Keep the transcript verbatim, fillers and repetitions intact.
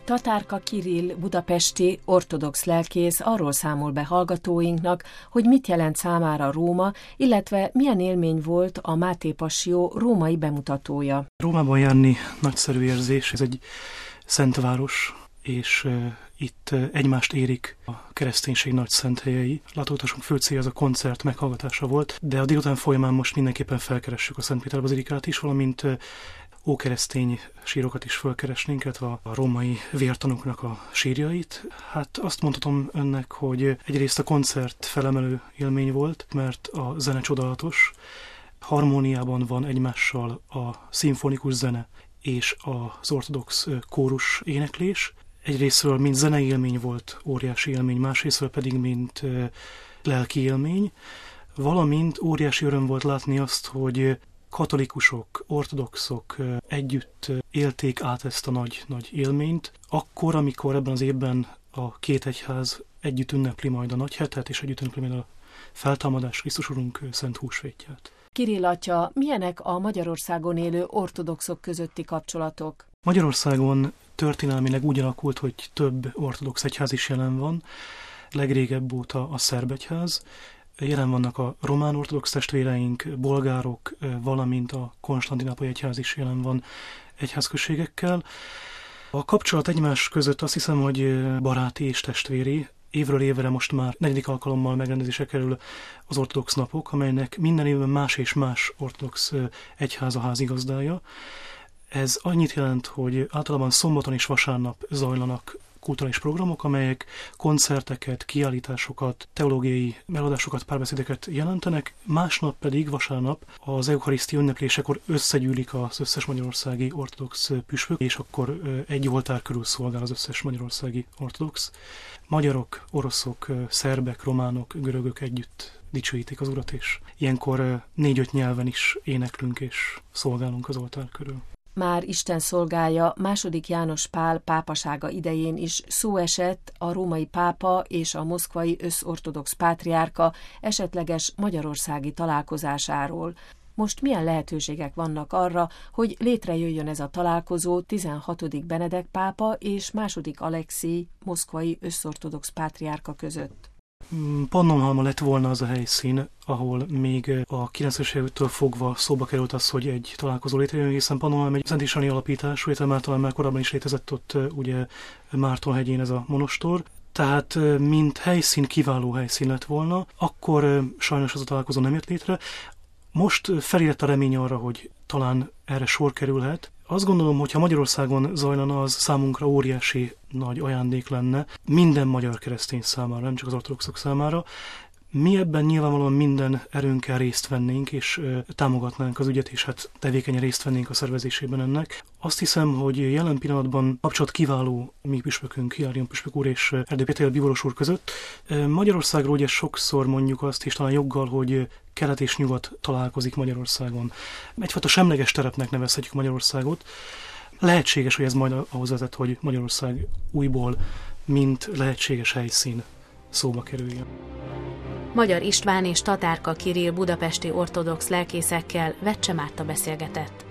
Tatárka Kirill budapesti ortodox lelkész arról számol be hallgatóinknak, hogy mit jelent számára Róma, illetve milyen élmény volt a Máté Passió római bemutatója. Rómában járni nagyszerű érzés, ez egy szentváros, és uh, itt uh, egymást érik a kereszténység nagy szenthelyei. Látogatásunk fő célja az a koncert meghallgatása volt, de a délután folyamán most mindenképpen felkeressük a Szent Péter bazilikát is, valamint uh, ókeresztény sírokat is felkeresnénk, illetve a római vértanúknak a sírjait. Hát azt mondhatom önnek, hogy egyrészt a koncert felemelő élmény volt, mert a zene csodálatos, harmóniában van egymással a szimfonikus zene és az ortodox kórus éneklés. Egyrésztről mint zenei élmény volt óriási élmény, másrésztről pedig mint lelki élmény, valamint óriási öröm volt látni azt, hogy katolikusok, ortodoxok együtt élték át ezt a nagy, nagy élményt, akkor, amikor ebben az évben a két egyház együtt ünnepli majd a nagyhetet, és együtt ünnepli majd a feltámadás Krisztus Urunk szent húsvétját. Kirill atya, milyenek a Magyarországon élő ortodoxok közötti kapcsolatok? Magyarországon történelmileg úgy alakult, hogy több ortodox egyház is jelen van, legrégebb óta a szerb egyház. Jelen vannak a román ortodox testvéreink, bolgárok, valamint a konstantinápolyi egyház is jelen van egyházközségekkel. A kapcsolat egymás között azt hiszem, hogy baráti és testvéri. Évről évre most már negyedik alkalommal megrendezésre kerül az ortodox napok, amelynek minden évben más és más ortodox egyház a házigazdája. Ez annyit jelent, hogy általában szombaton és vasárnap zajlanak kulturális programok, amelyek koncerteket, kiállításokat, teológiai előadásokat, párbeszédeket jelentenek, másnap pedig, vasárnap az eukarisztia ünneplésekor összegyűlik az összes magyarországi ortodox püspök, és akkor egy oltár körül szolgál az összes magyarországi ortodox. Magyarok, oroszok, szerbek, románok, görögök együtt dicsőítik az Urat, és ilyenkor négy-öt nyelven is éneklünk és szolgálunk az oltár körül. Már Isten szolgája második János Pál pápasága idején is szó esett a római pápa és a moszkvai összortodox pátriárka esetleges magyarországi találkozásáról. Most milyen lehetőségek vannak arra, hogy létrejöjjön ez a találkozó tizenhatodik Benedek pápa és második Alekszij moszkvai összortodox pátriárka között? Pannonhalma lett volna az a helyszín, ahol még a kilencvenes évektől fogva szóba került az, hogy egy találkozó létrejön, hiszen Pannonhalma egy szent istváni alapítású, illetve már talán már korábban is létezett ott ugye Mártonhegyén ez a monostor. Tehát mint helyszín kiváló helyszín lett volna, akkor sajnos az a találkozó nem jött létre. Most felérett a remény arra, hogy talán erre sor kerülhet. Azt gondolom, hogy ha Magyarországon zajlana, az számunkra óriási nagy ajándék lenne minden magyar keresztény számára, nem csak az ortodoxok számára. Mi ebben nyilvánvalóan minden erőnkkel részt vennénk, és ö, támogatnánk az ügyet, és hát tevékenyen részt vennénk a szervezésében ennek. Azt hiszem, hogy jelen pillanatban kapcsolat kiváló mi püspökünk, Hilárion püspök úr és Erdő Péter bíboros úr között. Magyarországról ugye sokszor mondjuk azt, és talán joggal, hogy kelet és nyugat találkozik Magyarországon. Egyfajta semleges terepnek nevezhetjük Magyarországot. Lehetséges, hogy ez majd ahhoz vezet, hogy Magyarország újból, mint lehetséges helyszín szóba kerüljön. Magyar István és Tatárka Kirill budapesti ortodox lelkészekkel Vecse Márta beszélgetett.